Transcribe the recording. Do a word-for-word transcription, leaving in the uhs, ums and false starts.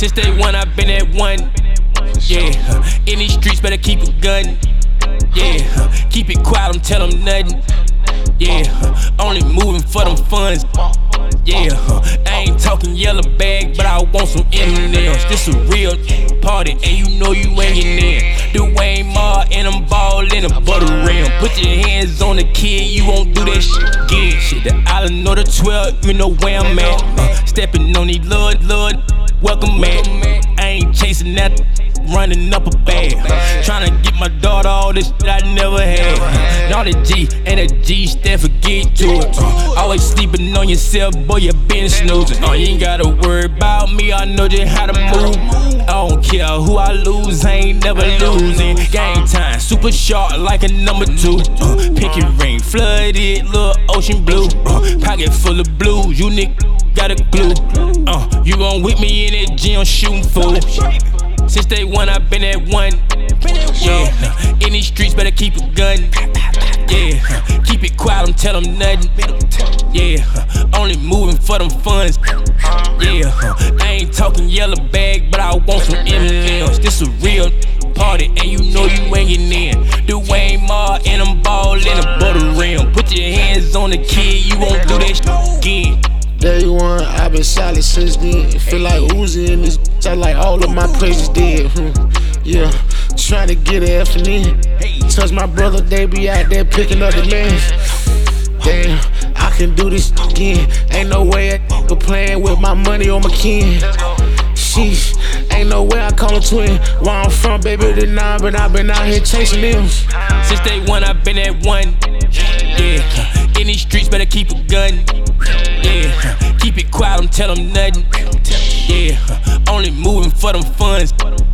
Since day one, I've been at one. Yeah, in these streets, better keep a gun. Yeah, keep it quiet, don't tell them nothing. Yeah, only moving for them funds. Yeah, I ain't talking yellow bag, but I want some M and M's. This a real party, and you know you ain't in there. Dwayne Marr and I'm ballin' a butter rim. Put your hands on the kid, you won't do that shit again. Shit, the island or the twelve, you know where I'm at. Uh, stepping on these Lord, Lord, welcome man. I ain't chasing that, running up a bag. Tryna get my daughter all this shit I never had. Now the G and the G stand for get to it. Uh, always sleeping on yourself, boy, you been snoozing. Uh, you ain't gotta worry about me, I know just how to move. I don't care who I lose, I ain't never losing. Game time, super sharp like a number two. Uh, pinky ring, flooded, little ocean blue. Uh, pocket full of blues, you niggas got a glue. Uh, you gon' with me in that gym shooting fool. Since day one, I've been at one. Yeah, in these streets, better keep a gun. Yeah, keep it quiet, don't tell them nothing. Yeah, only moving for them funds. Yeah, I ain't talking yellow bag, but I want some M and M's. This a real party, and you know you ain't getting in. Dwayne Marr and I'm ballin' a butter rim. Put your hands on the kid, you won't do that shit again. Day one, I've been solid since then. Feel like Uzi in this bitch, I like all of my praises dead. Hmm. Yeah, trying to get an F and N. Touch my brother, they be out there picking up the man. Damn, I can do this again. Ain't no way I go playing with my money on my kin. Sheesh, ain't no way I call a twin. Where I'm from, baby, the nine, but I've been out here chasing them. Since day one, I've been at one. Yeah, in these streets, better keep a gun. Yeah, keep it quiet, don't tell them nothing. Yeah, only moving for them funds.